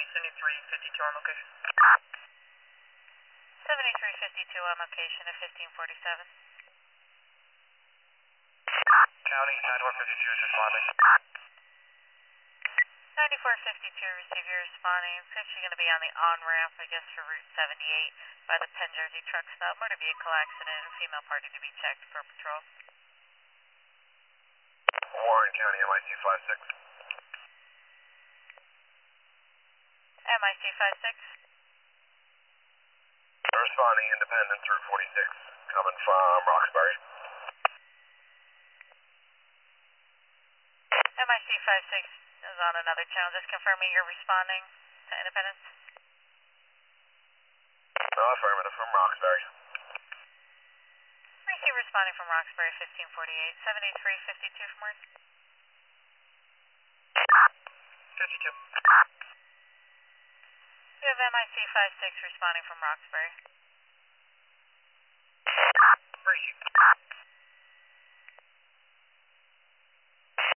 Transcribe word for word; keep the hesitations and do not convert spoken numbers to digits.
seventy-three fifty-two on location. seventy-three fifty-two on location at fifteen forty-seven. County, ninety-four fifty-two is responding. ninety-four fifty-two, receiver responding. It's actually going to be on the on-ramp, I guess, for Route seventy-eight by the Penn Jersey truck stop. Motor vehicle accident, a female party to be checked for patrol. Warren County, M I C five six. M I C five six. Responding Independence, Route forty-six, coming from Roxbury. M I C five six is on another channel. Just confirming you're responding to Independence. No, affirmative from Roxbury. Receive responding from Roxbury, fifteen forty-eight. seventy-three fifty-two from where? fifty-two. We have M I C five six responding from Roxbury.